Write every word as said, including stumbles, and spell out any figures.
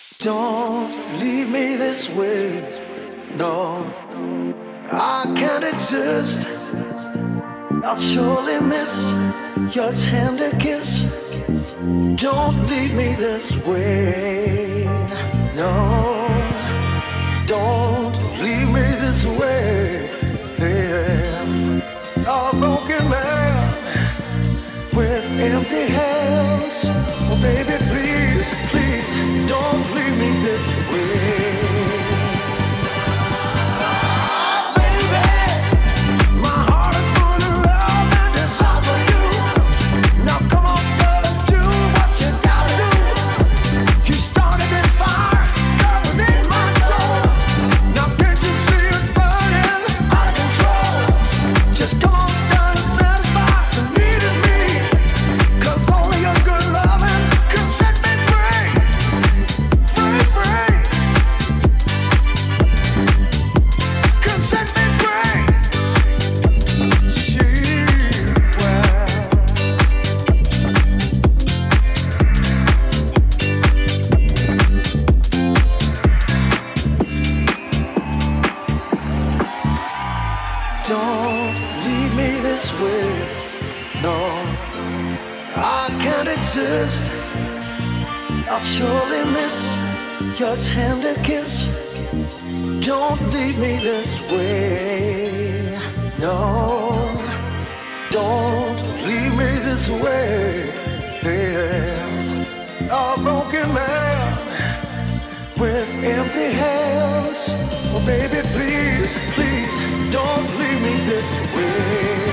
Don't leave me this way. No, I can't exist. I'll surely miss your tender kiss. Don't leave me this way. No, don't leave me this way. Yeah. A broken man with empty hands. Oh, baby, please, please, don't leave me this way. Don't leave me this way. No, I can't exist. I'll surely miss your tender kiss. Don't leave me this way. No, don't leave me this way. Yeah. A broken man with empty hands. Oh, baby, please, please, don't leave me this way.